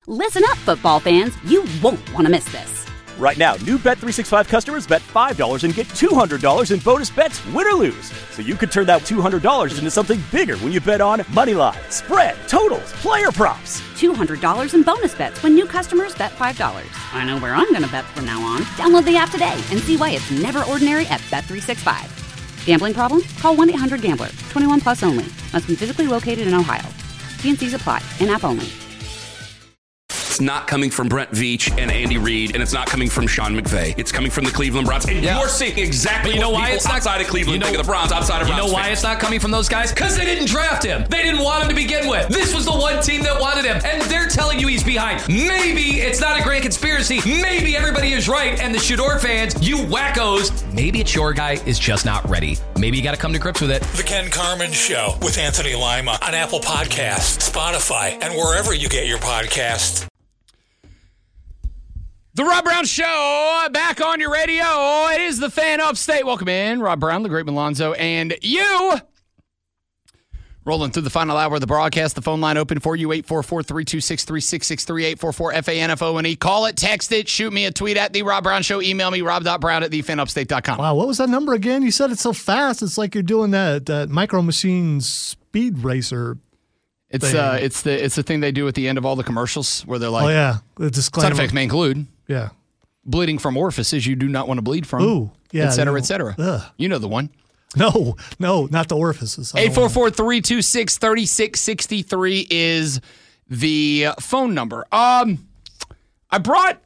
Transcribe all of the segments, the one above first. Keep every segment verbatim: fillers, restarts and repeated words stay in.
Listen up, football fans. You won't want to miss this. Right now, new Bet three sixty-five customers bet five dollars and get two hundred dollars in bonus bets, win or lose. So you could turn that two hundred dollars into something bigger when you bet on money line, spread, totals, player props. two hundred dollars in bonus bets when new customers bet five dollars. I know where I'm going to bet from now on. Download the app today and see why it's never ordinary at Bet three sixty-five. Gambling problem? Call one eight hundred gambler. twenty-one plus only. Must be physically located in Ohio. T and C's apply. In-app only. It's not coming from Brent Veach and Andy Reid, and it's not coming from Sean McVay. It's coming from the Cleveland Browns. And yeah. you're seeing exactly you know what why people it's not, outside of Cleveland you know, think of the Browns, outside of You Browns know why fans. it's not coming from those guys? Because they didn't draft him. They didn't want him to begin with. This was the one team that wanted him, and they're telling you he's behind. Maybe it's not a grand conspiracy. Maybe everybody is right, and the Shador fans, you wackos, maybe it's your guy is just not ready. Maybe you got to come to grips with it. The Ken Carman Show with Anthony Lima on Apple Podcasts, Spotify, and wherever you get your podcasts. The Rob Brown Show, back on your radio. It is the Fan Upstate. Welcome in, Rob Brown, the Great Malonzo, and you. Rolling through the final hour of the broadcast. The phone line open for you, eight four four, three two six, three six six three, eight four four, F A N F O N E. Call it, text it, shoot me a tweet at The Rob Brown Show. Email me, rob.brown at the fan upstate dot com. Wow, what was that number again? You said it so fast. It's like you're doing that, that Micro Machines speed racer. It's uh, it's the it's the thing they do at the end of all the commercials where they're like, oh, yeah. The disclaimer. Side effects may include yeah. bleeding from orifices you do not want to bleed from. Ooh, yeah. Et cetera, no. et cetera. Ugh. You know the one. No, no, not the orifices. eight four four, three two six, three six six three is the phone number. Um, I brought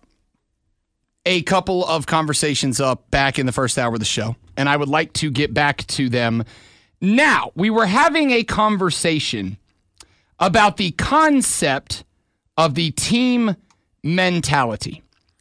a couple of conversations up back in the first hour of the show, and I would like to get back to them now. We were having a conversation about the concept of the team mentality.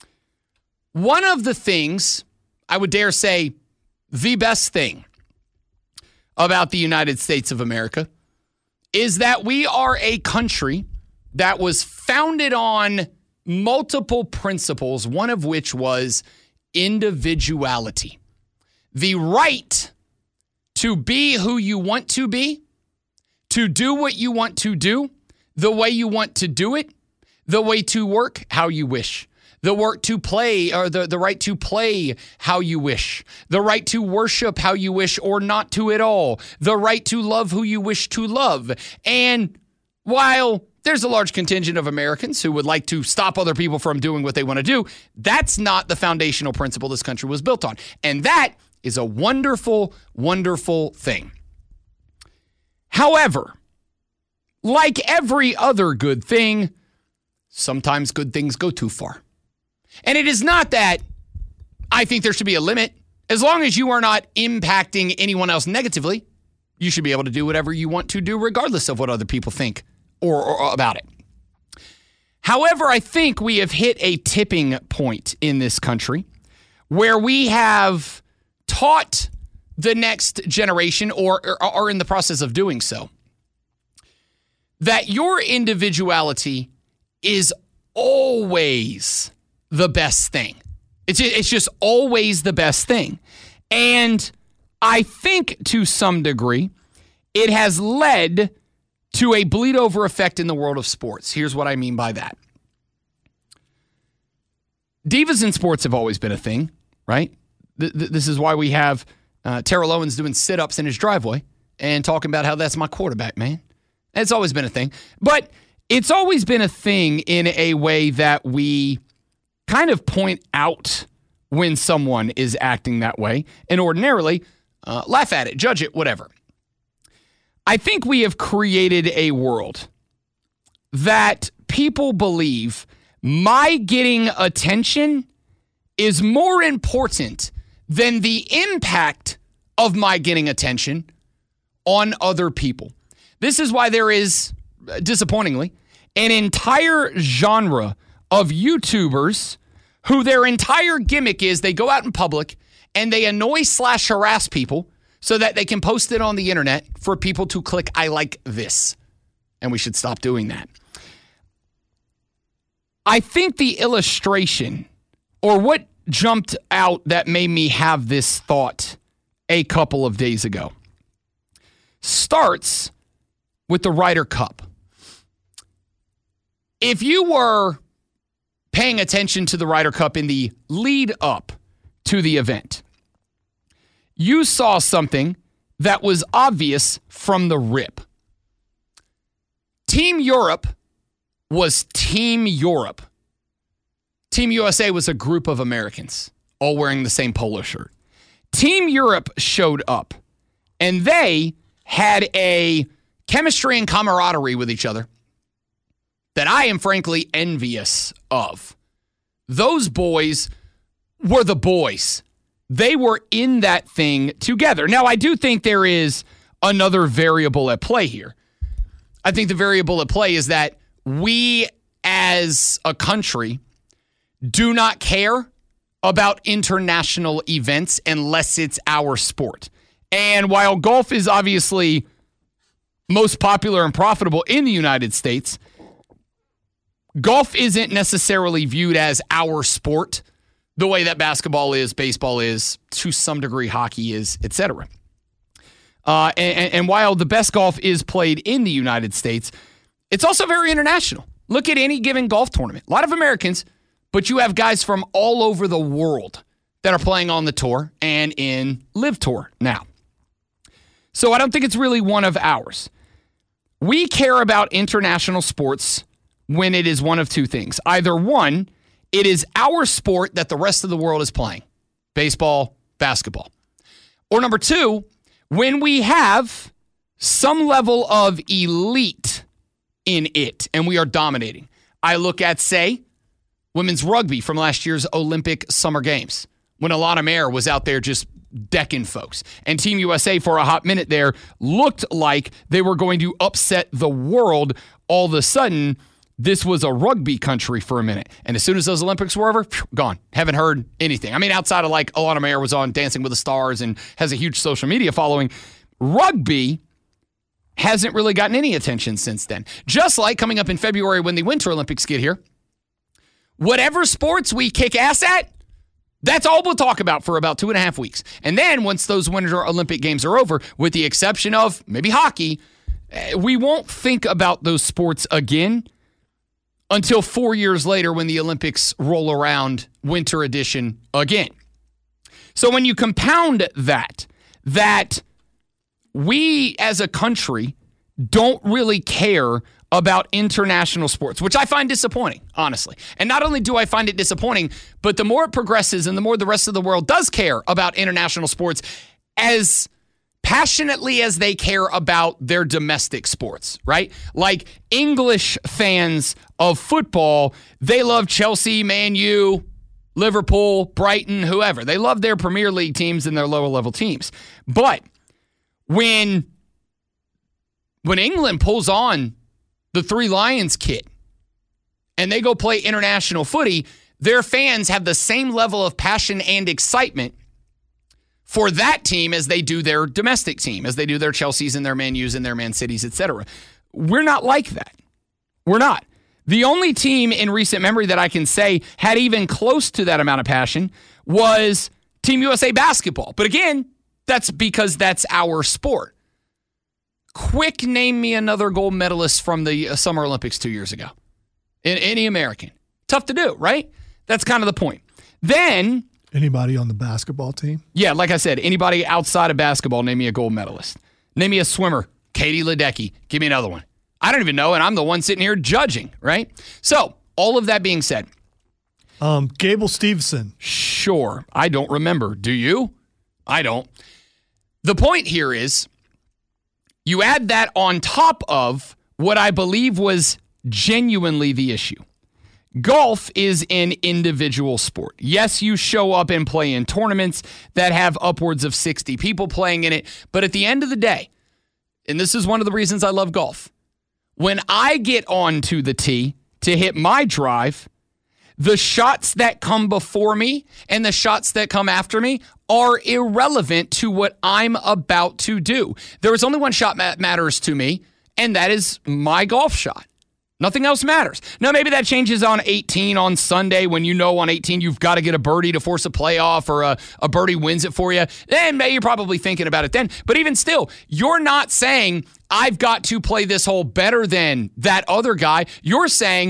One of the things, I would dare say, the best thing about the United States of America is that we are a country that was founded on multiple principles, one of which was individuality. The right to be who you want to be, to do what you want to do, the way you want to do it, the way to work how you wish, the work to play, or the, the right to play how you wish, the right to worship how you wish or not to at all, the right to love who you wish to love. And while there's a large contingent of Americans who would like to stop other people from doing what they want to do, that's not the foundational principle this country was built on. And that is a wonderful, wonderful thing. However, like every other good thing, sometimes good things go too far. And it is not that I think there should be a limit. As long as you are not impacting anyone else negatively, you should be able to do whatever you want to do regardless of what other people think or, or about it. However, I think we have hit a tipping point in this country where we have taught the next generation, or are in the process of doing so, that your individuality is always the best thing. It's it's just always the best thing. And I think to some degree, it has led to a bleed over effect in the world of sports. Here's what I mean by that. Divas in sports have always been a thing, right? Th- th- this is why we have Uh, Terrell Owens doing sit-ups in his driveway and talking about how that's my quarterback, man. It's always been a thing. But it's always been a thing in a way that we kind of point out when someone is acting that way and ordinarily uh, laugh at it, judge it, whatever. I think we have created a world that people believe my getting attention is more important than the impact of my getting attention on other people. This is why there is, disappointingly, an entire genre of YouTubers who their entire gimmick is they go out in public and they annoy slash harass people so that they can post it on the internet for people to click, I like this. And we should stop doing that. I think the illustration, or what jumped out that made me have this thought a couple of days ago, starts with the Ryder Cup. if you were paying attention to the Ryder Cup in the lead up to the event, you saw something that was obvious from the rip. Team Europe was Team Europe. Team U S A was a group of Americans all wearing the same polo shirt. Team Europe showed up, and they had a chemistry and camaraderie with each other that I am frankly envious of. Those boys were the boys. They were in that thing together. Now, I do think there is another variable at play here. I think the variable at play is that we as a country do not care about international events unless it's our sport. And while golf is obviously most popular and profitable in the United States, golf isn't necessarily viewed as our sport the way that basketball is, baseball is, to some degree hockey is, et cetera. Uh, and, and while the best golf is played in the United States, it's also very international. Look at any given golf tournament. A lot of Americans, but you have guys from all over the world that are playing on the tour and in Live Tour now. So I don't think it's really one of ours. We care about international sports when it is one of two things. Either one, it is our sport that the rest of the world is playing. Baseball, basketball. Or number two, when we have some level of elite in it and we are dominating. I look at, say, women's rugby from last year's Olympic Summer Games when Alana Mayer was out there just decking folks. And Team U S A for a hot minute there looked like they were going to upset the world. All of a sudden, this was a rugby country for a minute. And as soon as those Olympics were over, phew, gone. Haven't heard anything. I mean, outside of like Alana Mayer was on Dancing with the Stars and has a huge social media following, rugby hasn't really gotten any attention since then. Just like coming up in February when the Winter Olympics get here, whatever sports we kick ass at, that's all we'll talk about for about two and a half weeks. And then once those Winter Olympic Games are over, with the exception of maybe hockey, we won't think about those sports again until four years later when the Olympics roll around, Winter Edition again. So when you compound that, that we as a country don't really care about international sports, which I find disappointing, honestly. And not only do I find it disappointing, but the more it progresses and the more the rest of the world does care about international sports, as passionately as they care about their domestic sports, right? Like English fans of football, they love Chelsea, Man U, Liverpool, Brighton, whoever. They love their Premier League teams and their lower level teams. But when, when England pulls on the Three Lions kit and they go play international footy, their fans have the same level of passion and excitement for that team as they do their domestic team, as they do their Chelseas and their Man U's and their Man Cities, et cetera. We're not like that. We're not. The only team in recent memory that I can say had even close to that amount of passion was Team U S A basketball. But again, that's because that's our sport. Quick, name me another gold medalist from the Summer Olympics two years ago. In any American. Tough to do, right? That's kind of the point. Then... Anybody on the basketball team? Yeah, like I said, anybody outside of basketball, name me a gold medalist. Name me a swimmer. Katie Ledecky. Give me another one. I don't even know, and I'm the one sitting here judging, right? So, all of that being said. Um, Gable Steveson. Sure. I don't remember. Do you? I don't. The point here is, you add that on top of what I believe was genuinely the issue. Golf is an individual sport. Yes, you show up and play in tournaments that have upwards of sixty people playing in it, but at the end of the day, and this is one of the reasons I love golf, when I get onto the tee to hit my drive, the shots that come before me and the shots that come after me are irrelevant to what I'm about to do. There is only one shot that matters to me, and that is my golf shot. Nothing else matters. Now, maybe that changes on eighteen on Sunday when you know on eighteen you've got to get a birdie to force a playoff or a, a birdie wins it for you. Then maybe you're probably thinking about it then. But even still, you're not saying, I've got to play this hole better than that other guy. You're saying,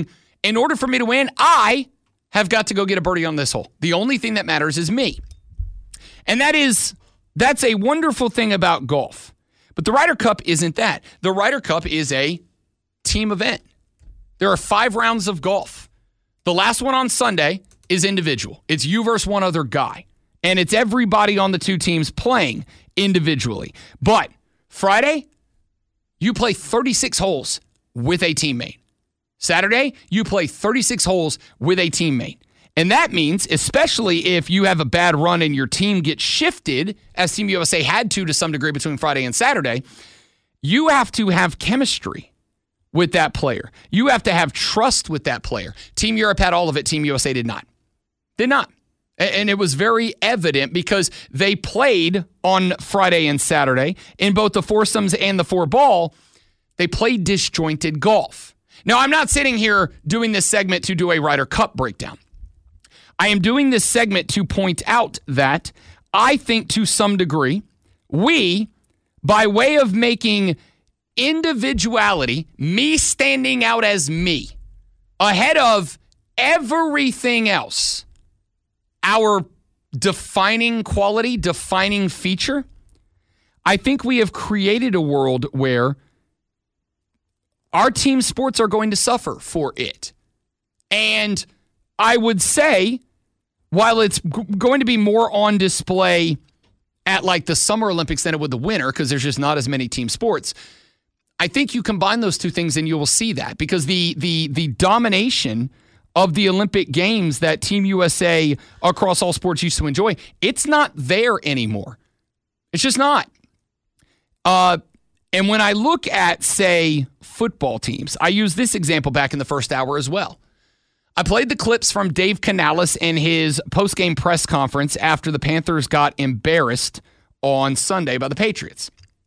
in order for me to win, I have got to go get a birdie on this hole. The only thing that matters is me. And that is, that's a wonderful thing about golf. But the Ryder Cup isn't that. The Ryder Cup is a team event. There are five rounds of golf. The last one on Sunday is individual. It's you versus one other guy. And it's everybody on the two teams playing individually. But Friday, you play thirty-six holes with a teammate. Saturday, you play thirty-six holes with a teammate. And that means, especially if you have a bad run and your team gets shifted, as Team U S A had to to some degree between Friday and Saturday, you have to have chemistry with that player. You have to have trust with that player. Team Europe had all of it. Team U S A did not. Did not. And it was very evident because they played on Friday and Saturday in both the foursomes and the four ball. They played disjointed golf. Now, I'm not sitting here doing this segment to do a Ryder Cup breakdown. I am doing this segment to point out that I think to some degree, we, by way of making individuality, me standing out as me, ahead of everything else, our defining quality, defining feature, I think we have created a world where our team sports are going to suffer for it. And I would say, while it's g- going to be more on display at like the Summer Olympics than it would the winter, because there's just not as many team sports, I think you combine those two things and you will see that. Because the the the domination of the Olympic Games that Team U S A across all sports used to enjoy, it's not there anymore. It's just not. Uh, and when I look at, say, football teams, I used this example back in the first hour as well. I played the clips from Dave Canales in his post-game press conference after the Panthers got embarrassed on Sunday by the Patriots.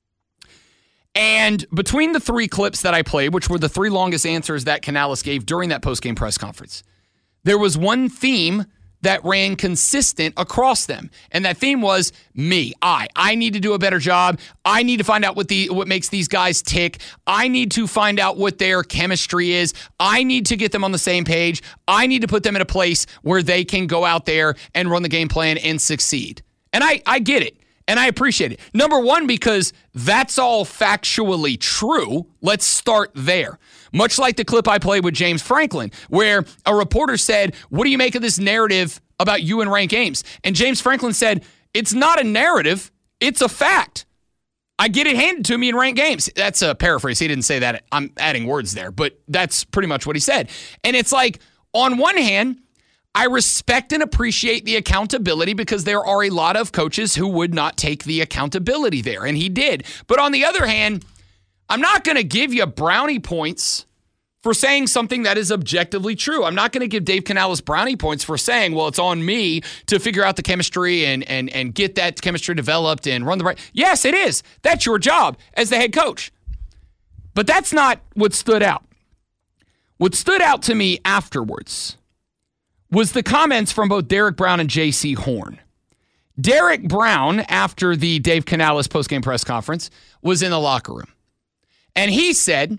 And between the three clips that I played, which were the three longest answers that Canales gave during that post-game press conference, there was one theme that ran consistent across them. And that theme was me. I. I need to do a better job. I need to find out what the what makes these guys tick. I need to find out what their chemistry is. I need to get them on the same page. I need to put them in a place where they can go out there and run the game plan and succeed. And I, I get it. And I appreciate it. Number one, because that's all factually true. Let's start there. Much like the clip I played with James Franklin, where a reporter said, what do you make of this narrative about you and Rank Ames? And James Franklin said, it's not a narrative, it's a fact. I get it handed to me in Rank Games. That's a paraphrase. He didn't say that. I'm adding words there, but that's pretty much what he said. And it's like, on one hand, I respect and appreciate the accountability because there are a lot of coaches who would not take the accountability there, and he did. But on the other hand, I'm not going to give you brownie points for saying something that is objectively true. I'm not going to give Dave Canales brownie points for saying, well, it's on me to figure out the chemistry and and and get that chemistry developed and run the right. Yes, it is. That's your job as the head coach. But that's not what stood out. What stood out to me afterwards was the comments from both Derek Brown and J C Horn. Derek Brown, after the Dave Canales postgame press conference, was in the locker room. And he said,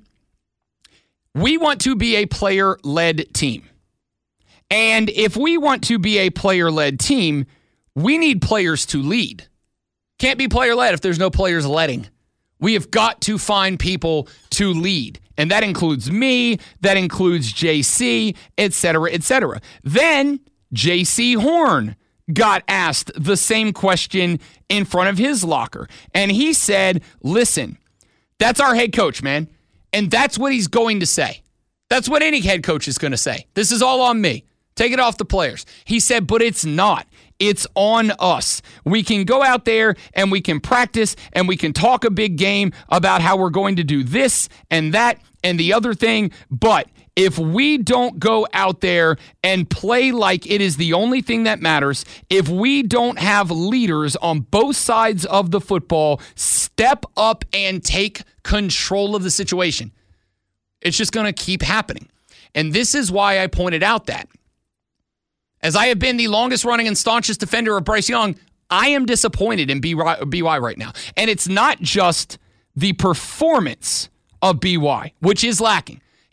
we want to be a player-led team. And if we want to be a player-led team, we need players to lead. Can't be player-led if there's no players letting. We have got to find people to lead. And that includes me, that includes J C, et cetera, et cetera. Then J C Horn got asked the same question in front of his locker. And he said, listen, that's our head coach, man. And that's what he's going to say. That's what any head coach is going to say. This is all on me. Take it off the players. He said, but it's not. It's on us. We can go out there and we can practice and we can talk a big game about how we're going to do this and that and the other thing. But if we don't go out there and play like it is the only thing that matters, if we don't have leaders on both sides of the football step up and take control of the situation, it's just going to keep happening. And this is why I pointed out that, as I have been the longest running and staunchest defender of Bryce Young, I am disappointed in B Y right now. And it's not just the performance of B Y, which is lacking.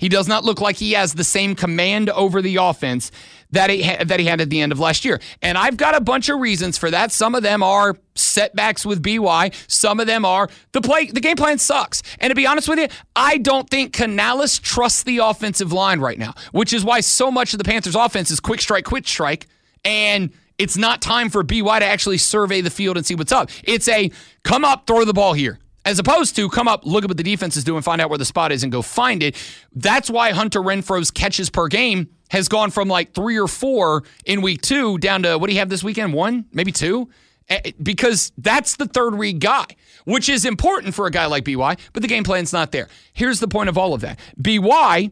He does not look like he has the same command over the offense that he ha- that he had at the end of last year. And I've got a bunch of reasons for that. Some of them are setbacks with B Y. Some of them are the play. The game plan sucks. And to be honest with you, I don't think Canales trusts the offensive line right now, which is why so much of the Panthers' offense is quick strike, quick strike, and it's not time for B Y to actually survey the field and see what's up. It's a come up, throw the ball here. As opposed to come up, look at what the defense is doing, find out where the spot is, and go find it. That's why Hunter Renfro's catches per game has gone from like three or four in week two down to, what do you have this weekend? One? Maybe two? Because that's the third read guy, which is important for a guy like B Y, but the game plan's not there. Here's the point of all of that. B Y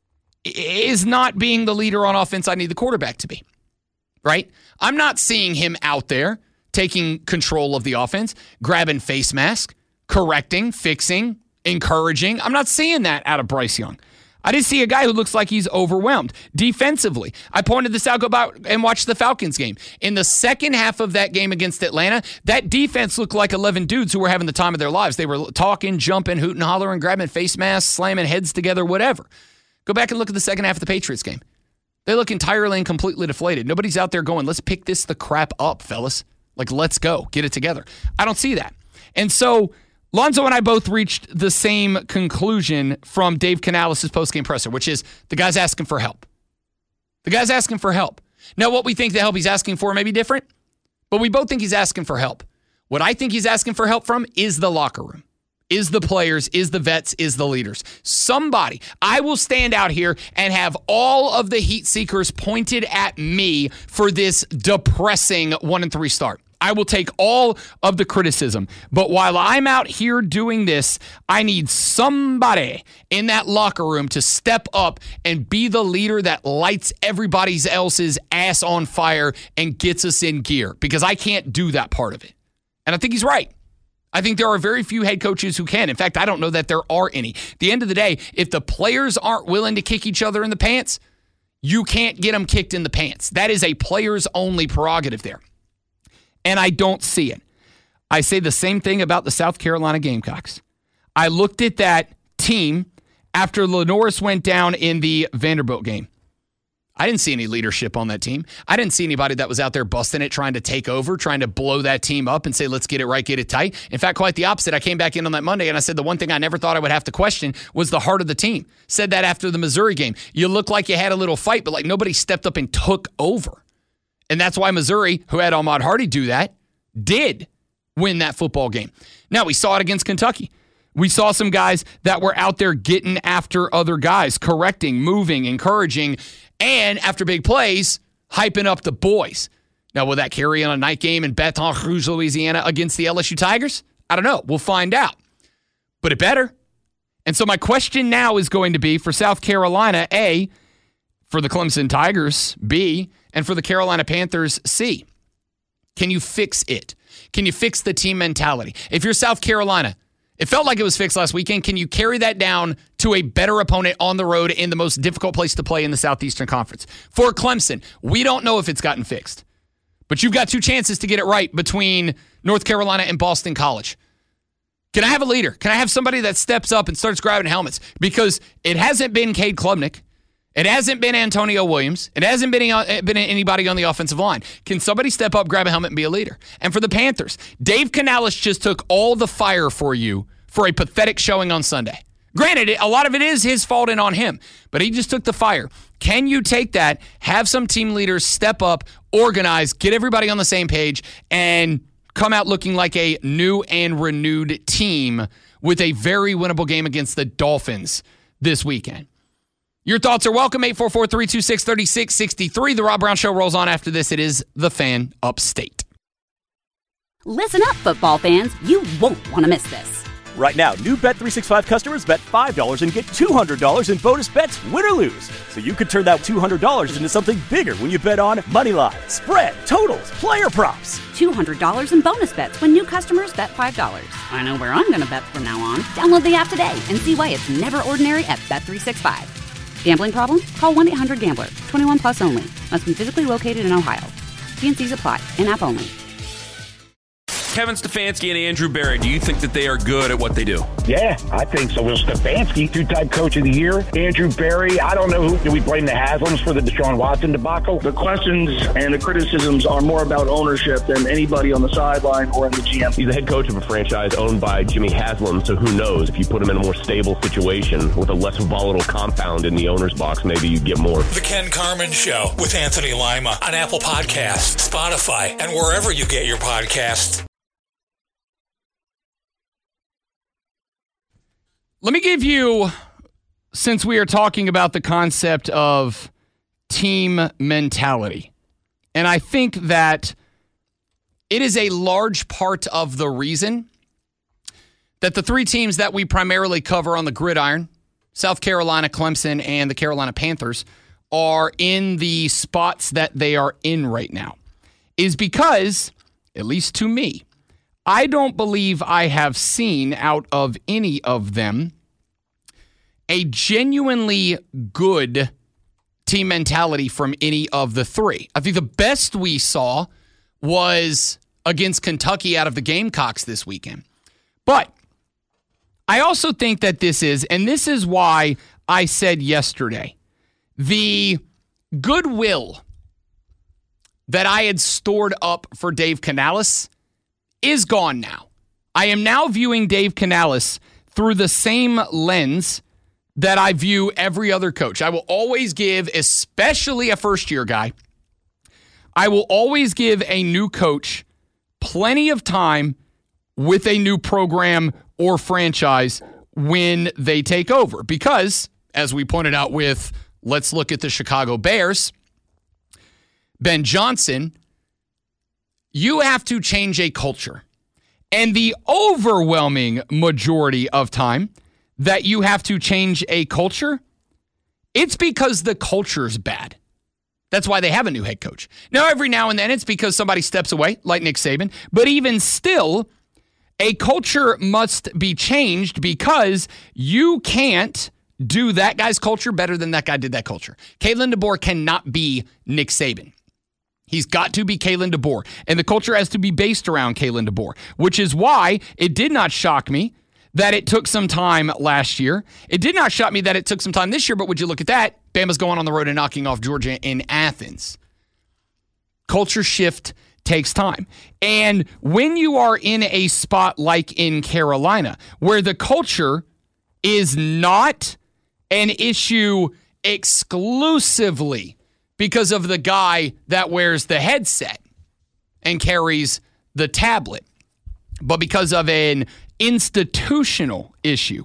is not being the leader on offense I need the quarterback to be, right? I'm not seeing him out there taking control of the offense, grabbing face mask, correcting, fixing, encouraging. I'm not seeing that out of Bryce Young. I did see a guy who looks like he's overwhelmed defensively. I pointed this out, go back and watch the Falcons game. In the second half of that game against Atlanta, that defense looked like eleven dudes who were having the time of their lives. They were talking, jumping, hooting, hollering, grabbing face masks, slamming heads together, whatever. Go back and look at the second half of the Patriots game. They look entirely and completely deflated. Nobody's out there going, let's pick this the crap up, fellas. Like, let's go. Get it together. I don't see that. And so Lonzo and I both reached the same conclusion from Dave Canales' postgame presser, which is the guy's asking for help. The guy's asking for help. Now, what we think the help he's asking for may be different, but we both think he's asking for help. What I think he's asking for help from is the locker room, is the players, is the vets, is the leaders. Somebody. I will stand out here and have all of the heat seekers pointed at me for this depressing one and three start. I will take all of the criticism. But while I'm out here doing this, I need somebody in that locker room to step up and be the leader that lights everybody else's ass on fire and gets us in gear, because I can't do that part of it. And I think he's right. I think there are very few head coaches who can. In fact, I don't know that there are any. At the end of the day, if the players aren't willing to kick each other in the pants, you can't get them kicked in the pants. That is a players-only prerogative there. And I don't see it. I say the same thing about the South Carolina Gamecocks. I looked at that team after Lenoris went down in the Vanderbilt game. I didn't see any leadership on that team. I didn't see anybody that was out there busting it, trying to take over, trying to blow that team up and say, let's get it right, get it tight. In fact, quite the opposite. I came back in on that Monday and I said the one thing I never thought I would have to question was the heart of the team. Said that after the Missouri game. You look like you had a little fight, but like nobody stepped up and took over. And that's why Missouri, who had Ahmad Hardy do that, did win that football game. Now, we saw it against Kentucky. We saw some guys that were out there getting after other guys, correcting, moving, encouraging, and after big plays, hyping up the boys. Now, will that carry on a night game in Baton Rouge, Louisiana against the L S U Tigers? I don't know. We'll find out. But it better. And so my question now is going to be for South Carolina, A, for the Clemson Tigers, B, and for the Carolina Panthers, C. Can you fix it? Can you fix the team mentality? If you're South Carolina, it felt like it was fixed last weekend. Can you carry that down to a better opponent on the road in the most difficult place to play in the Southeastern Conference? For Clemson, we don't know if it's gotten fixed. But you've got two chances to get it right between North Carolina and Boston College. Can I have a leader? Can I have somebody that steps up and starts grabbing helmets? Because it hasn't been Cade Klubnik. It hasn't been Antonio Williams. It hasn't been, been anybody on the offensive line. Can somebody step up, grab a helmet, and be a leader? And for the Panthers, Dave Canales just took all the fire for you for a pathetic showing on Sunday. Granted, a lot of it is his fault and on him, but he just took the fire. Can you take that, have some team leaders step up, organize, get everybody on the same page, and come out looking like a new and renewed team with a very winnable game against the Dolphins this weekend? Your thoughts are welcome. eight four four, three two six, three six six three. The Rob Brown Show rolls on after this. It is The Fan Upstate. Listen up, football fans. You won't want to miss this. Right now, new Bet three sixty-five customers bet five dollars and get two hundred dollars in bonus bets, win or lose. So you could turn that two hundred dollars into something bigger when you bet on moneyline, spread, totals, player props. two hundred dollars in bonus bets when new customers bet five dollars. I know where I'm going to bet from now on. Download the app today and see why it's never ordinary at Bet three sixty-five. Gambling problem? Call one eight hundred gambler. twenty-one plus only. Must be physically located in Ohio. T and C's apply. In-app only. Kevin Stefanski and Andrew Barrett, do you think that they are good at what they do? Yeah, I think so. Will Stefanski, two-time coach of the year. Andrew Berry, I don't know who. Do we blame the Haslams for the Deshaun Watson debacle? The questions and the criticisms are more about ownership than anybody on the sideline or in the G M. He's the head coach of a franchise owned by Jimmy Haslam, so who knows? If you put him in a more stable situation with a less volatile compound in the owner's box, maybe you get more. The Ken Carman Show with Anthony Lima on Apple Podcasts, Spotify, and wherever you get your podcasts. Let me give you, since we are talking about the concept of team mentality, and I think that it is a large part of the reason that the three teams that we primarily cover on the gridiron, South Carolina, Clemson, and the Carolina Panthers, are in the spots that they are in right now, is because, at least to me, I don't believe I have seen out of any of them a genuinely good team mentality from any of the three. I think the best we saw was against Kentucky out of the Gamecocks this weekend. But I also think that this is, and this is why I said yesterday, the goodwill that I had stored up for Dave Canales is gone now. I am now viewing Dave Canales through the same lens that I view every other coach. I will always give, especially a first-year guy, I will always give a new coach plenty of time with a new program or franchise when they take over. Because, as we pointed out with, let's look at the Chicago Bears, Ben Johnson, you have to change a culture. And the overwhelming majority of time that you have to change a culture, it's because the culture's bad. That's why they have a new head coach. Now, every now and then it's because somebody steps away, like Nick Saban. But even still, a culture must be changed because you can't do that guy's culture better than that guy did that culture. Kalen DeBoer cannot be Nick Saban. He's got to be Kalen DeBoer. And the culture has to be based around Kalen DeBoer, which is why it did not shock me that it took some time last year. It did not shock me that it took some time this year, but would you look at that? Bama's going on the road and knocking off Georgia in Athens. Culture shift takes time. And when you are in a spot like in Carolina, where the culture is not an issue exclusively because of the guy that wears the headset and carries the tablet, but because of an institutional issue,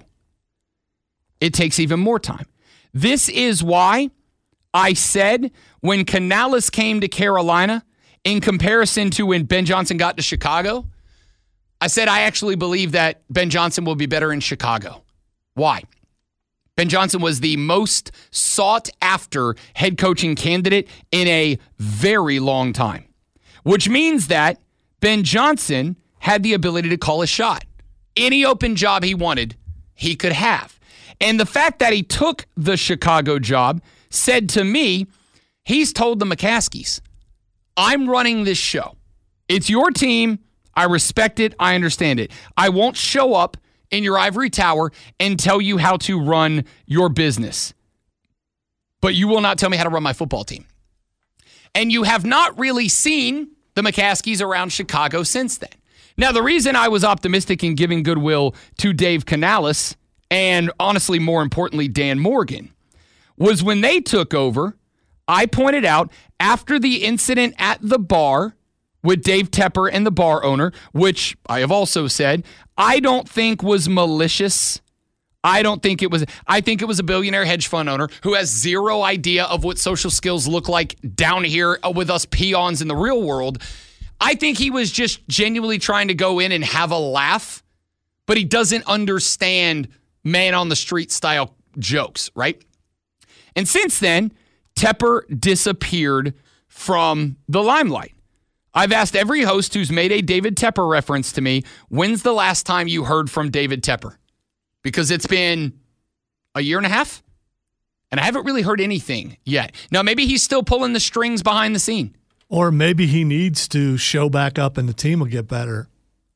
it takes even more time. This is why I said when Canales came to Carolina, in comparison to when Ben Johnson got to Chicago, I said I actually believe that Ben Johnson will be better in Chicago. Why? Ben Johnson was the most sought-after head coaching candidate in a very long time, which means that Ben Johnson had the ability to call a shot. Any open job he wanted, he could have. And the fact that he took the Chicago job said to me, he's told the McCaskies, I'm running this show. It's your team. I respect it. I understand it. I won't show up in your ivory tower and tell you how to run your business. But you will not tell me how to run my football team. And you have not really seen the McCaskies around Chicago since then. Now, the reason I was optimistic in giving goodwill to Dave Canales, and honestly, more importantly, Dan Morgan, was when they took over, I pointed out after the incident at the bar with Dave Tepper and the bar owner, which I have also said, I don't think was malicious. I don't think it was. I think it was a billionaire hedge fund owner who has zero idea of what social skills look like down here with us peons in the real world. I think he was just genuinely trying to go in and have a laugh, but he doesn't understand man on the street style jokes, right? And since then, Tepper disappeared from the limelight. I've asked every host who's made a David Tepper reference to me, when's the last time you heard from David Tepper? Because it's been a year and a half, and I haven't really heard anything yet. Now, maybe he's still pulling the strings behind the scene. Or maybe he needs to show back up and the team will get better.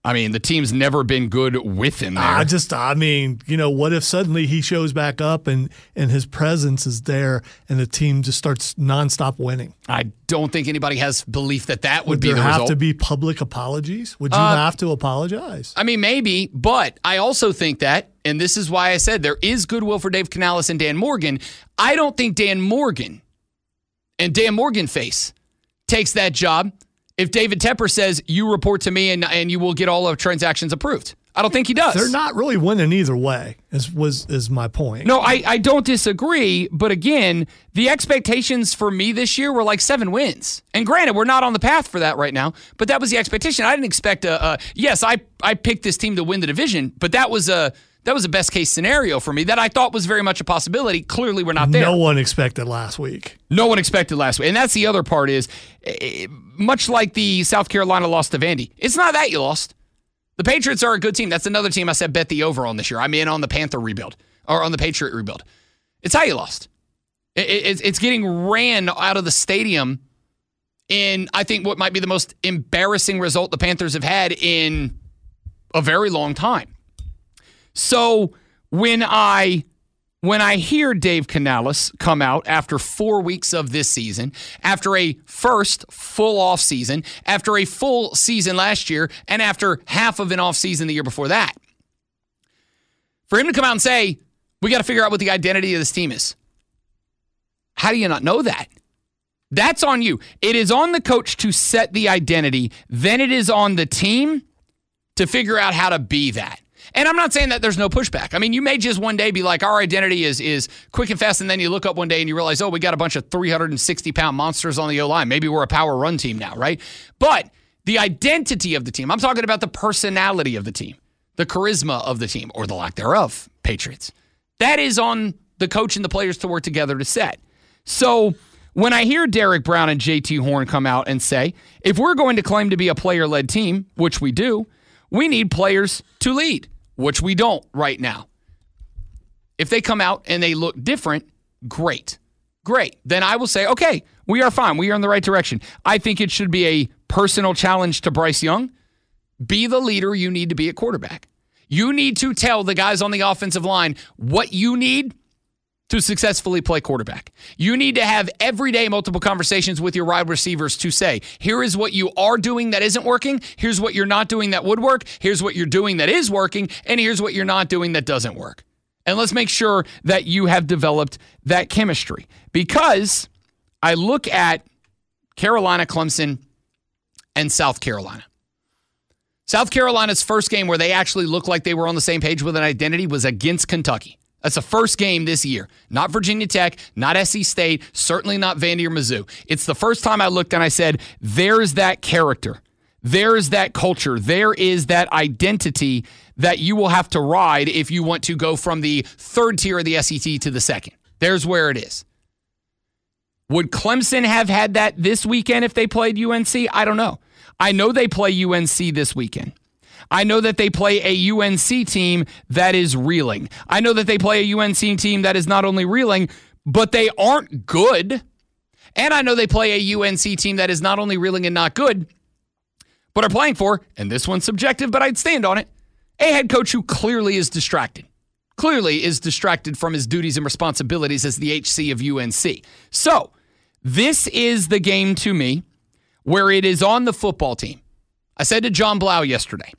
I mean, the team's never been good with him there. I just, I mean, you know, what if suddenly he shows back up and, and his presence is there and the team just starts nonstop winning? I don't think anybody has belief that that would, would be the there have result. to be public apologies? Would you Uh, have to apologize? I mean, maybe, but I also think that, and this is why I said there is goodwill for Dave Canales and Dan Morgan. I don't think Dan Morgan and Dan Morgan face takes that job if David Tepper says, you report to me and, and you will get all of transactions approved. I don't think he does. They're not really winning either way, is, was, is my point. No, I, I don't disagree. But again, the expectations for me this year were like seven wins. And granted, we're not on the path for that right now, but that was the expectation. I didn't expect a, a yes, I, I picked this team to win the division, but that was a that was a best case scenario for me that I thought was very much a possibility. Clearly, we're not there. No one expected last week. No one expected last week. And that's the other part is, eh, much like the South Carolina loss to Vandy, it's not that you lost. The Patriots are a good team. That's another team I said bet the over on this year. I'm in on the Panther rebuild or on the Patriot rebuild. It's how you lost. It, it, it's getting ran out of the stadium in, I think, what might be the most embarrassing result the Panthers have had in a very long time. So when I when I hear Dave Canales come out after four weeks of this season, after a first full off season, after a full season last year, and after half of an off season the year before that, for him to come out and say, we got to figure out what the identity of this team is. How do you not know that? That's on you. It is on the coach to set the identity. Then it is on the team to figure out how to be that. And I'm not saying that there's no pushback. I mean, you may just one day be like, our identity is is quick and fast, and then you look up one day and you realize, oh, we got a bunch of three hundred sixty pound monsters on the O-line. Maybe we're a power run team now, right? But the identity of the team, I'm talking about the personality of the team, the charisma of the team, or the lack thereof, Patriots. That is on the coach and the players to work together to set. So when I hear Derek Brown and J T Horn come out and say, if we're going to claim to be a player-led team, which we do, we need players to lead, which we don't right now. If they come out and they look different, great. Great. Then I will say, okay, we are fine. We are in the right direction. I think it should be a personal challenge to Bryce Young. Be the leader you need to be at quarterback. You need to tell the guys on the offensive line what you need to successfully play quarterback. You need to have everyday multiple conversations with your wide receivers to say, here is what you are doing that isn't working. Here's what you're not doing that would work. Here's what you're doing that is working. And here's what you're not doing that doesn't work. And let's make sure that you have developed that chemistry. Because I look at Carolina, Clemson, and South Carolina. South Carolina's first game where they actually looked like they were on the same page with an identity was against Kentucky. That's the first game this year. Not Virginia Tech, not S C State, certainly not Vandy or Mizzou. It's the first time I looked and I said, there's that character. There's that culture. There is that identity that you will have to ride if you want to go from the third tier of the S E C to the second. There's where it is. Would Clemson have had that this weekend if they played U N C? I don't know. I know they play U N C this weekend. I know that they play a U N C team that is reeling. I know that they play a U N C team that is not only reeling, but they aren't good. And I know they play a U N C team that is not only reeling and not good, but are playing for, and this one's subjective, but I'd stand on it, a head coach who clearly is distracted. Clearly is distracted from his duties and responsibilities as the H C of U N C. So, this is the game to me where it is on the football team. I said to John Blau yesterday,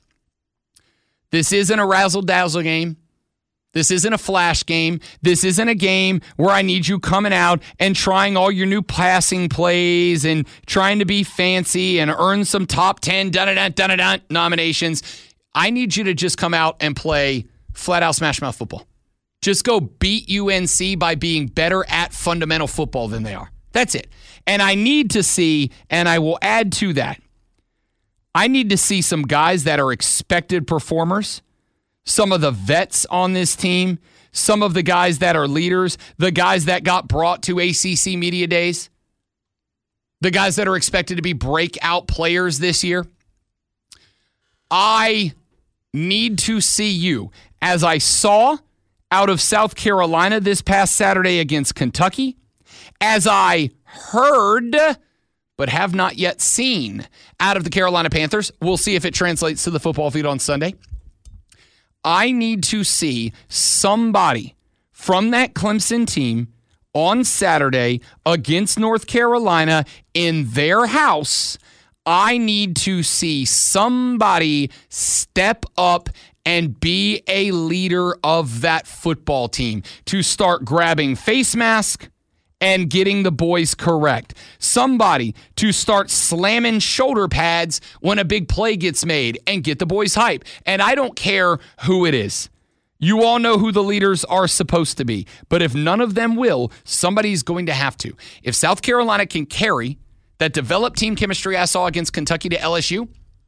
this isn't a razzle-dazzle game. This isn't a flash game. This isn't a game where I need you coming out and trying all your new passing plays and trying to be fancy and earn some top ten dun-dun-dun, dun-dun-dun nominations. I need you to just come out and play flat-out smash-mouth football. Just go beat U N C by being better at fundamental football than they are. That's it. And I need to see, and I will add to that, I need to see some guys that are expected performers, some of the vets on this team, some of the guys that are leaders, the guys that got brought to A C C Media Days, the guys that are expected to be breakout players this year. I need to see you, as I saw out of South Carolina this past Saturday against Kentucky, as I heard but have not yet seen out of the Carolina Panthers. We'll see if it translates to the football field on Sunday. I need to see somebody from that Clemson team on Saturday against North Carolina in their house. I need to see somebody step up and be a leader of that football team to start grabbing face mask and getting the boys correct. Somebody to start slamming shoulder pads when a big play gets made and get the boys hype. And I don't care who it is. You all know who the leaders are supposed to be. But if none of them will, somebody's going to have to. If South Carolina can carry that developed team chemistry I saw against Kentucky to L S U,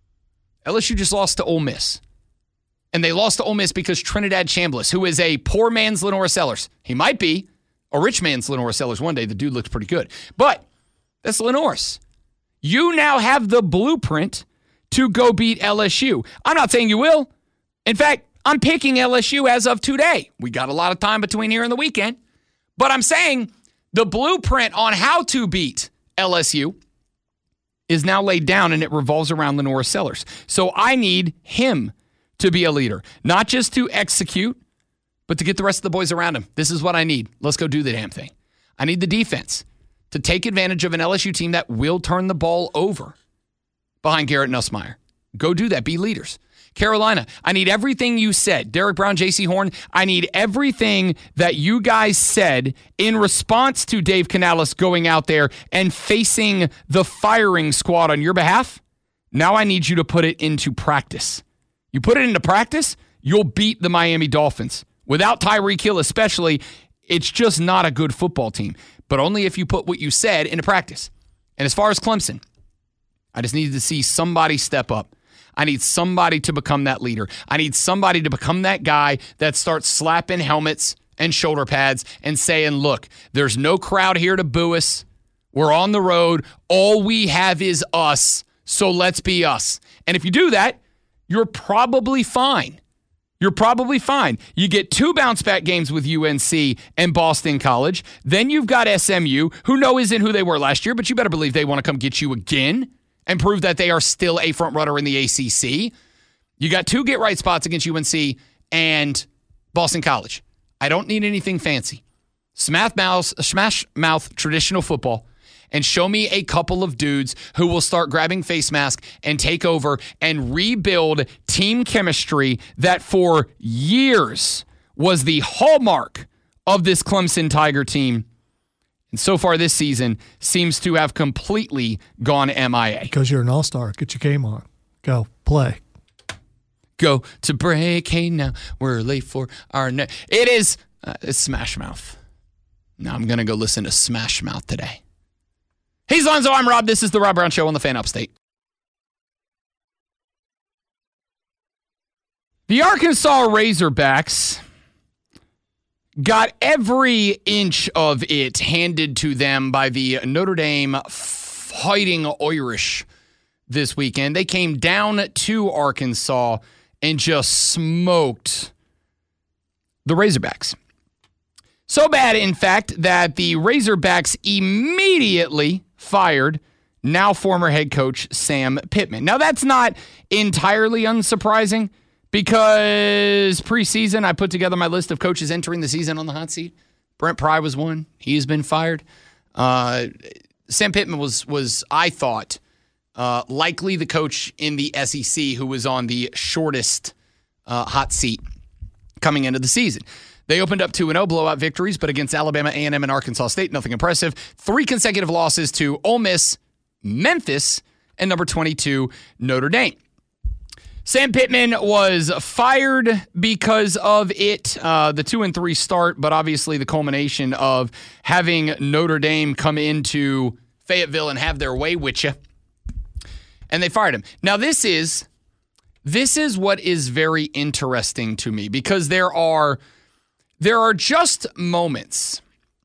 L S U just lost to Ole Miss. And they lost to Ole Miss because Trinidad Chambliss, who is a poor man's Lenora Sellers, he might be a rich man's Lenora Sellers one day. The dude looked pretty good. But that's Lenore's. You now have the blueprint to go beat L S U. I'm not saying you will. In fact, I'm picking L S U as of today. We got a lot of time between here and the weekend. But I'm saying the blueprint on how to beat L S U is now laid down, and it revolves around Lenora Sellers. So I need him to be a leader, not just to execute, but to get the rest of the boys around him. This is what I need. Let's go do the damn thing. I need the defense to take advantage of an L S U team that will turn the ball over behind Garrett Nussmeier. Go do that. Be leaders. Carolina, I need everything you said. Derek Brown, J C Horn, I need everything that you guys said in response to Dave Canales going out there and facing the firing squad on your behalf. Now I need you to put it into practice. You put it into practice, you'll beat the Miami Dolphins. Without Tyreek Hill especially, it's just not a good football team. But only if you put what you said into practice. And as far as Clemson, I just needed to see somebody step up. I need somebody to become that leader. I need somebody to become that guy that starts slapping helmets and shoulder pads and saying, look, there's no crowd here to boo us. We're on the road. All we have is us, so let's be us. And if you do that, you're probably fine. You're probably fine. You get two bounce-back games with U N C and Boston College. Then you've got S M U, who know isn't who they were last year, but you better believe they want to come get you again and prove that they are still a front runner in the A C C. You got two get-right spots against U N C and Boston College. I don't need anything fancy. Smash mouth, smash mouth traditional football, and show me a couple of dudes who will start grabbing face mask and take over and rebuild team chemistry that for years was the hallmark of this Clemson Tiger team. And so far this season seems to have completely gone M I A. Because you're an all-star. Get your game on. Go. Play. Go to break. Hey, now we're late for our net. It is uh, it's Smash Mouth. Now I'm going to go listen to Smash Mouth today. He's Lonzo. I'm Rob. This is the Rob Brown Show on the Fan Upstate. The Arkansas Razorbacks got every inch of it handed to them by the Notre Dame Fighting Irish this weekend. They came down to Arkansas and just smoked the Razorbacks. So bad, in fact, that the Razorbacks immediately fired now former head coach Sam Pittman. Now, that's not entirely unsurprising, because preseason, I put together my list of coaches entering the season on the hot seat. Brent Pry was one. He has been fired. Uh, Sam Pittman was, was I thought, uh, likely the coach in the S E C who was on the shortest uh, hot seat coming into the season. They opened up two and oh blowout victories, but against Alabama, A and M, and Arkansas State, nothing impressive. Three consecutive losses to Ole Miss, Memphis, and number twenty-two, Notre Dame. Sam Pittman was fired because of it, uh, the two and three start, but obviously the culmination of having Notre Dame come into Fayetteville and have their way with you. And they fired him. Now this is this is what is very interesting to me, because there are there are just moments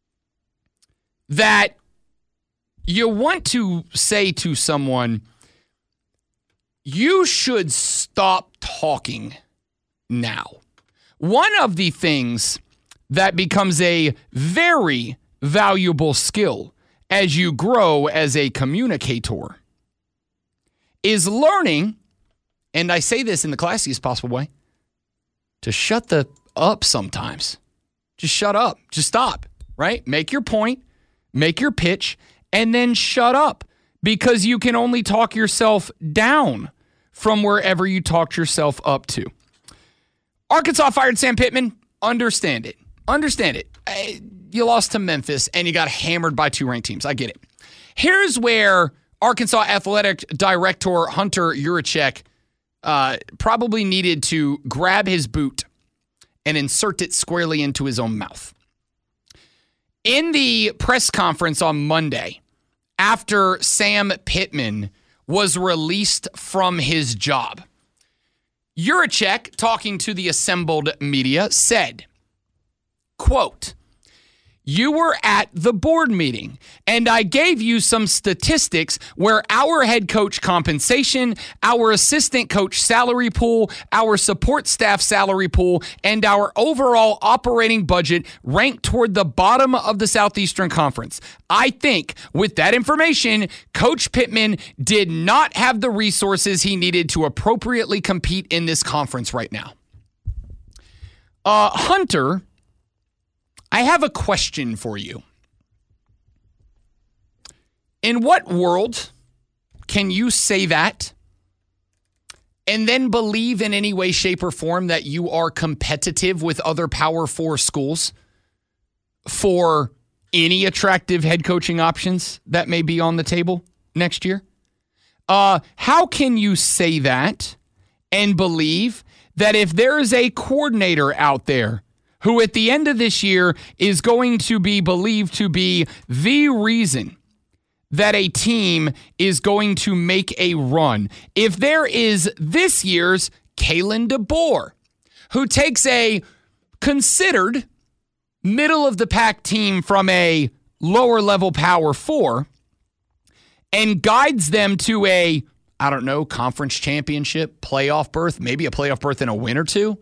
that you want to say to someone, you should stop talking now. One of the things that becomes a very valuable skill as you grow as a communicator is learning, and I say this in the classiest possible way, to shut the up sometimes. Just shut up. Just stop, right? Make your point, make your pitch, and then shut up, because you can only talk yourself down from wherever you talked yourself up to. Arkansas fired Sam Pittman. Understand it. Understand it. You lost to Memphis and you got hammered by two ranked teams. I get it. Here's where Arkansas Athletic Director Hunter Yurachek uh, probably needed to grab his boot and insert it squarely into his own mouth. In the press conference on Monday, after Sam Pittman was released from his job, Yurachek, talking to the assembled media, said, quote, "You were at the board meeting, and I gave you some statistics where our head coach compensation, our assistant coach salary pool, our support staff salary pool, and our overall operating budget ranked toward the bottom of the Southeastern Conference. I think with that information, Coach Pittman did not have the resources he needed to appropriately compete in this conference right now." Uh, Hunter, I have a question for you. In what world can you say that and then believe in any way, shape, or form that you are competitive with other Power Four schools for any attractive head coaching options that may be on the table next year? Uh, how can you say that and believe that if there is a coordinator out there who at the end of this year is going to be believed to be the reason that a team is going to make a run, if there is this year's Kalen DeBoer, who takes a considered middle-of-the-pack team from a lower-level Power Four and guides them to a, I don't know, conference championship, playoff berth, maybe a playoff berth in a win or two,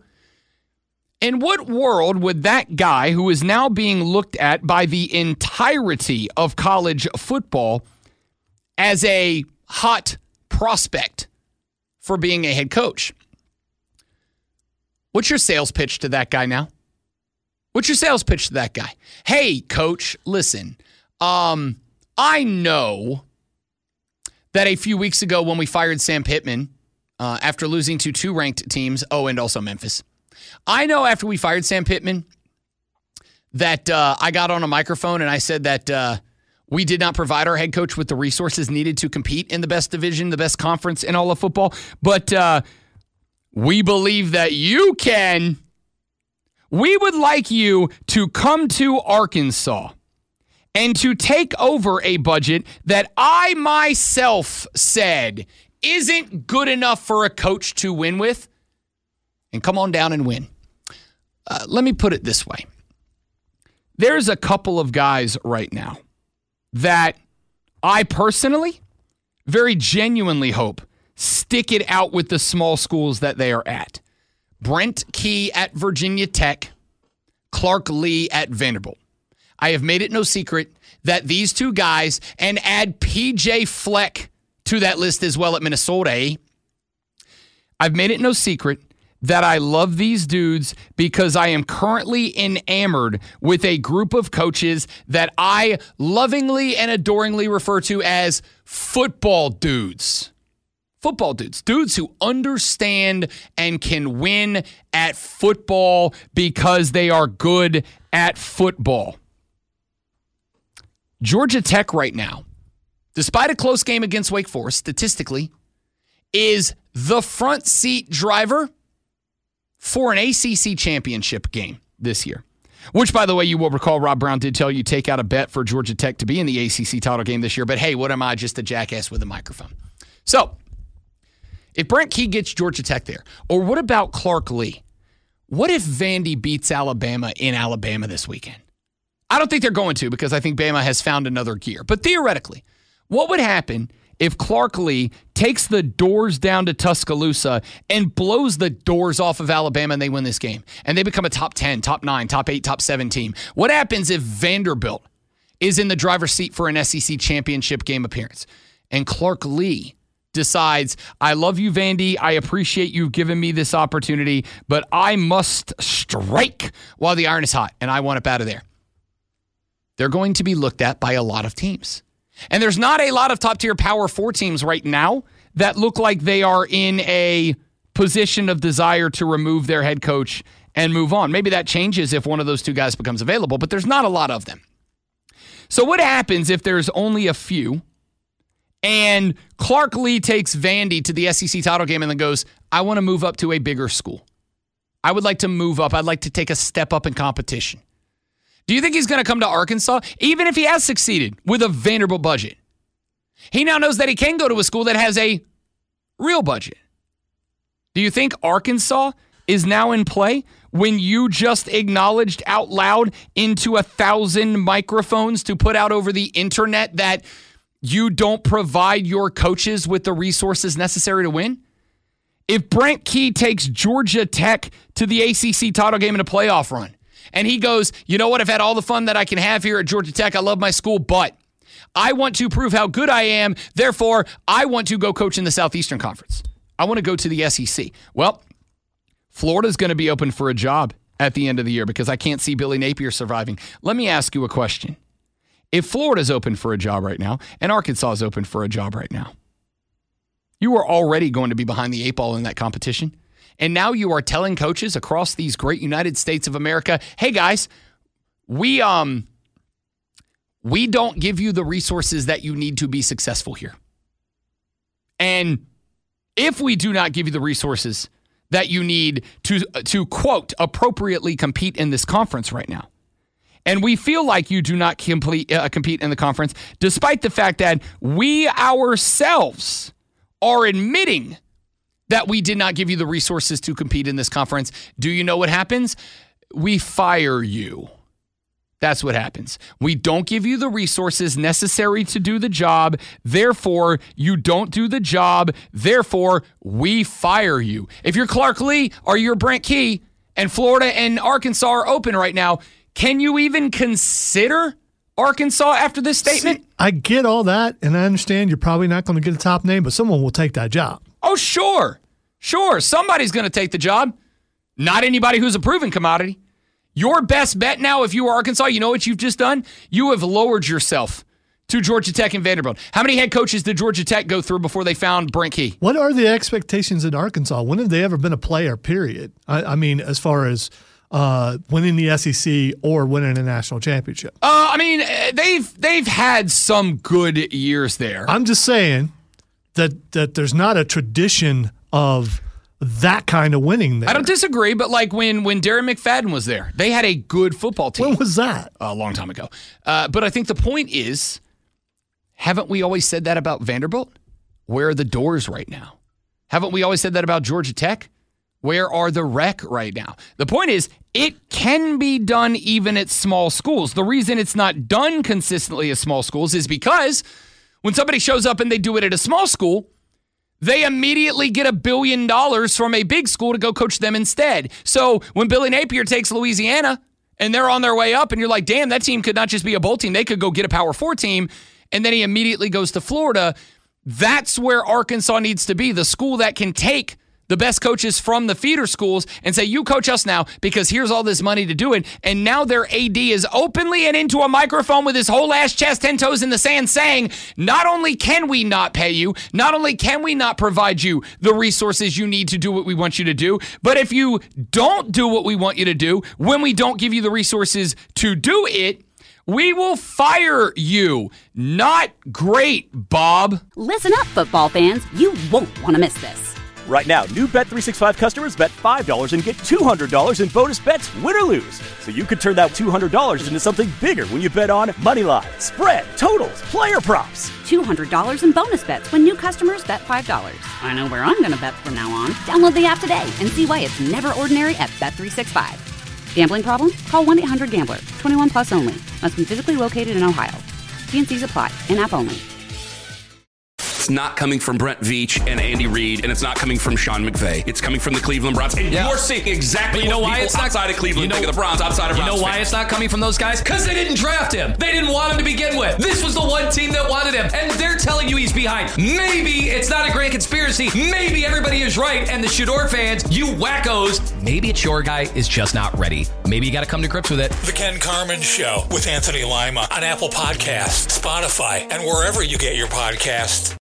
in what world would that guy, who is now being looked at by the entirety of college football as a hot prospect for being a head coach, what's your sales pitch to that guy now? What's your sales pitch to that guy? Hey, coach, listen, um, I know that a few weeks ago when we fired Sam Pittman uh, after losing to two ranked teams, oh, and also Memphis, I know after we fired Sam Pittman that uh, I got on a microphone and I said that uh, we did not provide our head coach with the resources needed to compete in the best division, the best conference in all of football. But uh, we believe that you can. We would like you to come to Arkansas and to take over a budget that I myself said isn't good enough for a coach to win with, and come on down and win. Uh, let me put it this way. There's a couple of guys right now that I personally very genuinely hope stick it out with the small schools that they are at. Brent Key at Virginia Tech, Clark Lee at Vanderbilt. I have made it no secret that these two guys, and add P J Fleck to that list as well at Minnesota, eh? I've made it no secret that I love these dudes because I am currently enamored with a group of coaches that I lovingly and adoringly refer to as football dudes. Football dudes. Dudes who understand and can win at football because they are good at football. Georgia Tech right now, despite a close game against Wake Forest, statistically, is the front seat driver for an A C C championship game this year. Which, by the way, you will recall Rob Brown did tell you take out a bet for Georgia Tech to be in the A C C title game this year. But hey, what am I, just a jackass with a microphone? So, if Brent Key gets Georgia Tech there, or what about Clark Lee? What if Vandy beats Alabama in Alabama this weekend? I don't think they're going to, because I think Bama has found another gear. But theoretically, what would happen if Clark Lee takes the doors down to Tuscaloosa and blows the doors off of Alabama and they win this game, and they become a top ten, top nine, top eight, top seven team? What happens if Vanderbilt is in the driver's seat for an S E C championship game appearance. And Clark Lea decides, I love you, Vandy. I appreciate you giving me this opportunity, but I must strike while the iron is hot, and I want up out of there. They're going to be looked at by a lot of teams. And there's not a lot of top-tier Power Four teams right now that look like they are in a position of desire to remove their head coach and move on. Maybe that changes if one of those two guys becomes available, but there's not a lot of them. So what happens if there's only a few and Clark Lea takes Vandy to the S E C title game and then goes, I want to move up to a bigger school. I would like to move up. I'd like to take a step up in competition. Do you think he's going to come to Arkansas, even if he has succeeded with a Vanderbilt budget? He now knows that he can go to a school that has a real budget. Do you think Arkansas is now in play when you just acknowledged out loud into a thousand microphones to put out over the internet that you don't provide your coaches with the resources necessary to win? If Brent Key takes Georgia Tech to the A C C title game in a playoff run, and he goes, you know what, I've had all the fun that I can have here at Georgia Tech. I love my school, but I want to prove how good I am. Therefore, I want to go coach in the Southeastern Conference. I want to go to the S E C. Well, Florida's going to be open for a job at the end of the year because I can't see Billy Napier surviving. Let me ask you a question. If Florida's open for a job right now and Arkansas is open for a job right now, you are already going to be behind the eight ball in that competition. And now you are telling coaches across these great United States of America, hey guys, we um we don't give you the resources that you need to be successful here. And if we do not give you the resources that you need to, to quote, appropriately compete in this conference right now, and we feel like you do not complete, uh, compete in the conference, despite the fact that we ourselves are admitting that we did not give you the resources to compete in this conference, do you know what happens? We fire you. That's what happens. We don't give you the resources necessary to do the job. Therefore, you don't do the job. Therefore, we fire you. If you're Clark Lea or you're Brent Key and Florida and Arkansas are open right now, can you even consider Arkansas after this statement? See, I get all that, and I understand you're probably not going to get a top name, but someone will take that job. Oh, sure. Sure. Somebody's going to take the job. Not anybody who's a proven commodity. Your best bet now, if you are Arkansas, you know what you've just done? You have lowered yourself to Georgia Tech and Vanderbilt. How many head coaches did Georgia Tech go through before they found Brent Key? What are the expectations in Arkansas? When have they ever been a player, period? I, I mean, as far as uh, winning the S E C or winning a national championship. Uh, I mean, they've they've had some good years there. I'm just saying that that there's not a tradition of that kind of winning there. I don't disagree, but like when when Darren McFadden was there, they had a good football team. When was that? A long time ago. Uh, but I think the point is, haven't we always said that about Vanderbilt? Where are the doors right now? Haven't we always said that about Georgia Tech? Where are the rec right now? The point is, it can be done even at small schools. The reason it's not done consistently at small schools is because when somebody shows up and they do it at a small school, they immediately get a billion dollars from a big school to go coach them instead. So when Billy Napier takes Louisiana and they're on their way up and you're like, damn, that team could not just be a bowl team. They could go get a Power Four team. And then he immediately goes to Florida. That's where Arkansas needs to be, the school that can take the best coaches from the feeder schools and say, you coach us now because here's all this money to do it. And now their A D is openly and into a microphone with his whole ass chest, ten toes in the sand saying, not only can we not pay you, not only can we not provide you the resources you need to do what we want you to do, but if you don't do what we want you to do, when we don't give you the resources to do it, we will fire you. Not great, Bob. Listen up, football fans. You won't want to miss this. Right now, new Bet three sixty-five customers bet five dollars and get two hundred dollars in bonus bets, win or lose. So you could turn that two hundred dollars into something bigger when you bet on money line, spread, totals, player props. two hundred dollars in bonus bets when new customers bet five dollars. I know where I'm going to bet from now on. Download the app today and see why it's never ordinary at Bet three sixty-five. Gambling problem? Call one eight hundred gambler. twenty-one plus only. Must be physically located in Ohio. T and C's apply. In-app only. It's not coming from Brent Veach and Andy Reid, and it's not coming from Sean McVay. It's coming from the Cleveland Browns. And yeah. you're seeing exactly but you know what why people it's not, outside of Cleveland you know, think of the Browns outside of You Browns know why fans. it's not coming from those guys? Because they didn't draft him. They didn't want him to begin with. This was the one team that wanted him, and they're telling you he's behind. Maybe it's not a grand conspiracy. Maybe everybody is right, and the Shador fans, you wackos, maybe it's your guy is just not ready. Maybe you got to come to grips with it. The Ken Carman Show with Anthony Lima on Apple Podcasts, Spotify, and wherever you get your podcasts.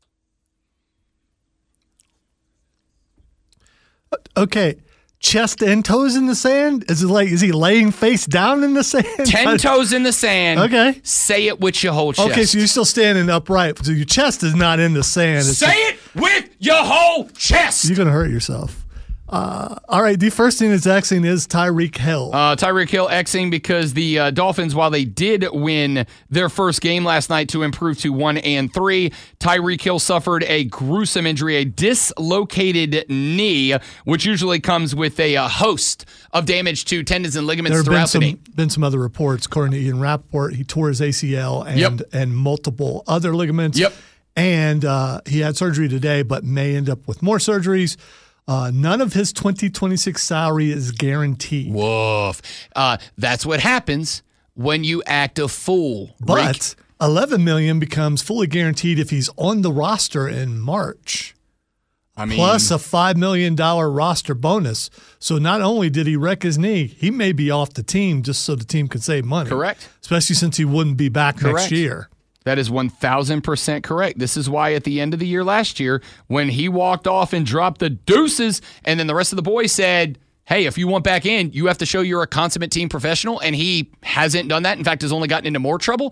Okay, chest and toes in the sand? Is it like is he laying face down in the sand? Ten toes in the sand. Okay. Say it with your whole chest. Okay, so you're still standing upright. So your chest is not in the sand. It's Say it with your whole chest. You're going to hurt yourself. Uh, all right, the first thing that's Xing is Tyreek Hill. Uh, Tyreek Hill Xing because the uh, Dolphins, while they did win their first game last night to improve to one and three, Tyreek Hill suffered a gruesome injury, a dislocated knee, which usually comes with a, a host of damage to tendons and ligaments there have throughout been some, the knee. been some other reports. According to Ian Rappaport, he tore his A C L and Yep. and multiple other ligaments. Yep. And uh, he had surgery today, but may end up with more surgeries. Uh, none of his twenty twenty-six salary is guaranteed. Woof. Uh, that's what happens when you act a fool. But Rick. eleven million dollars becomes fully guaranteed if he's on the roster in March. I mean, plus a five million dollars roster bonus. So not only did he wreck his knee, he may be off the team just so the team could save money. Correct. Especially since he wouldn't be back Correct. next year. That is one thousand percent correct. This is why at the end of the year last year, when he walked off and dropped the deuces, and then the rest of the boys said, hey, if you want back in, you have to show you're a consummate team professional, and he hasn't done that. In fact, has only gotten into more trouble.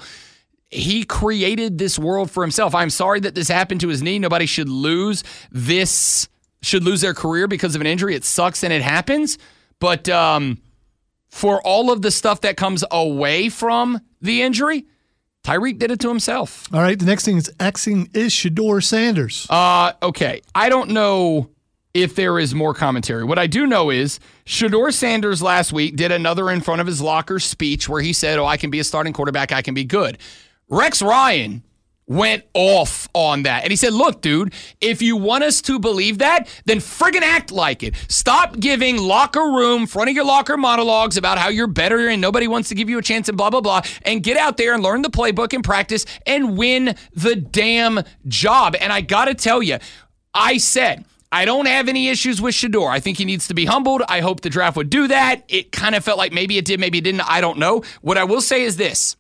He created this world for himself. I'm sorry that this happened to his knee. Nobody should lose this, should lose their career because of an injury. It sucks and it happens. But um, for all of the stuff that comes away from the injury, Tyreek did it to himself. All right, the next thing is Xing is Shador Sanders. Uh, okay, I don't know if there is more commentary. What I do know is Shador Sanders last week did another in front of his locker speech where he said, oh, I can be a starting quarterback, I can be good. Rex Ryan went off on that. And he said, look, dude, if you want us to believe that, then friggin' act like it. Stop giving locker room, front of your locker monologues about how you're better and nobody wants to give you a chance and blah, blah, blah, and get out there and learn the playbook and practice and win the damn job. And I got to tell you, I said, I don't have any issues with Shador. I think he needs to be humbled. I hope the draft would do that. It kind of felt like maybe it did, maybe it didn't. I don't know. What I will say is this.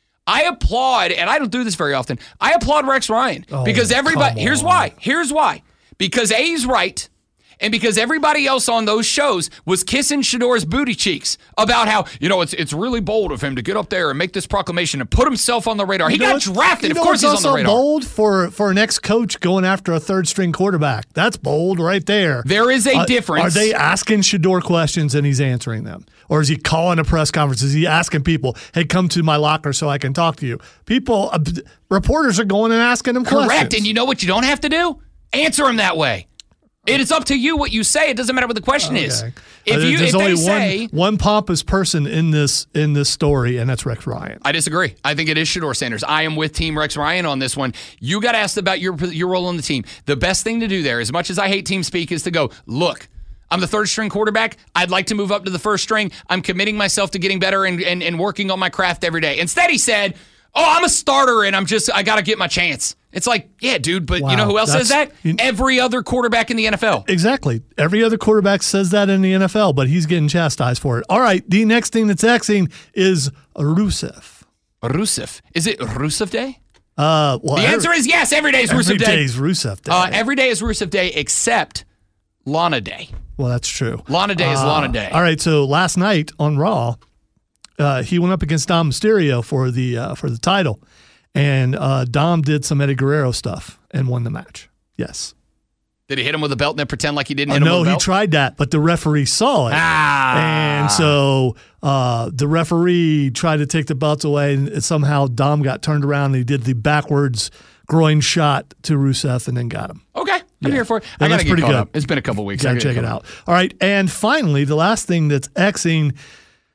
I applaud, and I don't do this very often, I applaud Rex Ryan oh, because everybody, here's why, here's why. Because A, he's right, and because everybody else on those shows was kissing Shador's booty cheeks about how, you know, it's it's really bold of him to get up there and make this proclamation and put himself on the radar. He you know got drafted, you know of course he's on the also radar. Bold for, for an ex-coach going after a third-string quarterback. That's bold right there. There is a uh, difference. Are they asking Shador questions and he's answering them? Or is he calling a press conference? Is he asking people, hey, come to my locker so I can talk to you? People, uh, reporters are going and asking him Correct, questions. and you know what you don't have to do? Answer him that way. It is up to you what you say. It doesn't matter what the question okay. is. Uh, If you, There's if only they say, one, one pompous person in this in this story, and that's Rex Ryan. I disagree. I think it is Shador Sanders. I am with Team Rex Ryan on this one. You got asked about your your role on the team. The best thing to do there, as much as I hate team speak, is to go, look, I'm the third string quarterback. I'd like to move up to the first string. I'm committing myself to getting better and, and, and working on my craft every day. Instead, he said, oh, I'm a starter and I'm just, I got to get my chance. It's like, yeah, dude, but Wow, you know who else says that? you, Every other quarterback in the N F L. Exactly. Every other quarterback says that in the N F L, but he's getting chastised for it. All right, the next thing that's Xing is Rusev. Rusev. Is it Rusev Day? Uh, well, the every, answer is yes. Every day is Rusev every Day. Every day is Rusev Day. Uh, every day is Rusev Day except Lana Day. Well, that's true. Lana Day is uh, Lana Day. All right, so last night on Raw, uh, he went up against Dom Mysterio for the uh, for the title, and uh, Dom did some Eddie Guerrero stuff and won the match. Yes. Did he hit him with a belt and then pretend like he didn't Uh, hit him no, with a he belt? tried that, but the referee saw it. Ah. And so uh, the referee tried to take the belt away, and somehow Dom got turned around, and he did the backwards groin shot to Rusev and then got him. Okay, I'm Yeah. here for it. Yeah, I got that's to get pretty caught good. up. It's been a couple weeks. You I gotta gotta check get it caught out. up. All right, and finally, the last thing that's Xing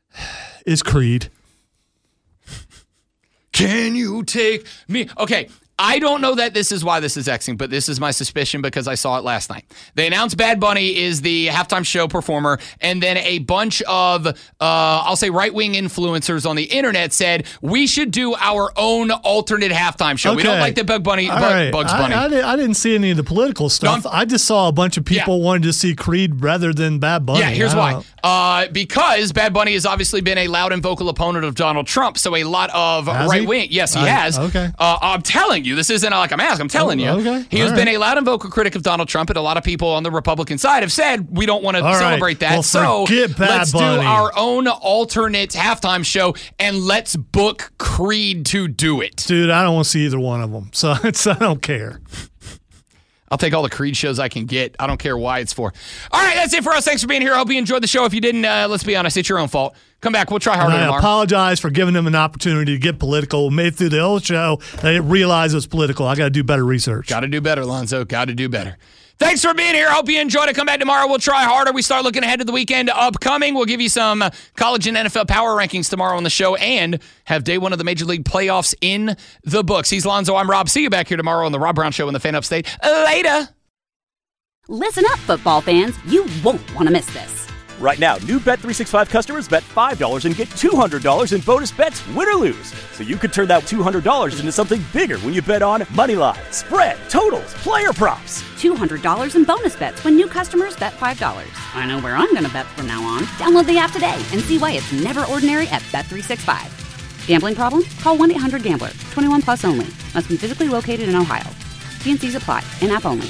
is Creed. Can you take me? Okay, I don't know that this is why this is Xing, but this is my suspicion because I saw it last night. They announced Bad Bunny is the halftime show performer, and then a bunch of, uh, I'll say, right-wing influencers on the internet said, we should do our own alternate halftime show. Okay. We don't like the Bug Bunny, Bug, right. Bugs Bunny. I, I, didn't, I didn't see any of the political stuff. No, I just saw a bunch of people yeah. wanting to see Creed rather than Bad Bunny. Yeah, here's why. Uh, because Bad Bunny has obviously been a loud and vocal opponent of Donald Trump, so a lot of right-wing. Yes, he I, has. Okay. Uh, I'm telling you, this isn't like I'm asking. I'm telling oh, you. Okay. He has All been right. a loud and vocal critic of Donald Trump, and a lot of people on the Republican side have said we don't want to celebrate right. that. Well, so Bad let's Bunny. do our own alternate halftime show, and let's book Creed to do it. Dude, I don't want to see either one of them, so it's, I don't care. I'll take all the Creed shows I can get. I don't care why it's for. All right, that's it for us. Thanks for being here. I hope you enjoyed the show. If you didn't, uh, let's be honest, it's your own fault. Come back. We'll try harder and I tomorrow. apologize for giving them an opportunity to get political. Made through the whole show. They didn't realize it was political. I got to do better research. Got to do better, Lonzo. Got to do better. Thanks for being here. Hope you enjoyed it. Come back tomorrow. We'll try harder. We start looking ahead to the weekend upcoming. We'll give you some college and N F L power rankings tomorrow on the show and have day one of the Major League playoffs in the books. He's Lonzo. I'm Rob. See you back here tomorrow on the Rob Brown Show in the Fan Upstate. Later. Listen up, football fans. You won't want to miss this. Right now, new Bet three sixty-five customers bet five dollars and get two hundred dollars in bonus bets, win or lose. So you could turn that two hundred dollars into something bigger when you bet on Moneyline, spread, totals, player props. two hundred dollars in bonus bets when new customers bet five dollars. I know where I'm going to bet from now on. Download the app today and see why it's never ordinary at Bet three sixty-five. Gambling problem? Call one eight hundred gambler. twenty-one plus only. Must be physically located in Ohio. T and Cs apply. In-app only.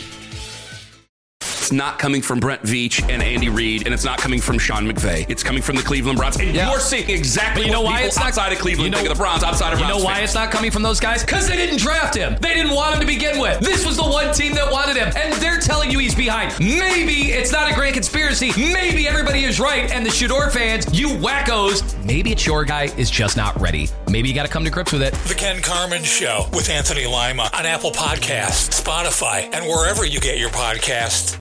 It's not coming from Brent Veach and Andy Reid, and it's not coming from Sean McVay. It's coming from the Cleveland Browns. And yeah. you're seeing exactly but you know what why people it's not, outside of Cleveland you know, think of the Browns outside of You Browns know why fans. it's not coming from those guys? Because they didn't draft him. They didn't want him to begin with. This was the one team that wanted him, and they're telling you he's behind. Maybe it's not a grand conspiracy. Maybe everybody is right, and the Shador fans, you wackos, maybe it's your guy is just not ready. Maybe you got to come to grips with it. The Ken Carman Show with Anthony Lima on Apple Podcasts, Spotify, and wherever you get your podcasts.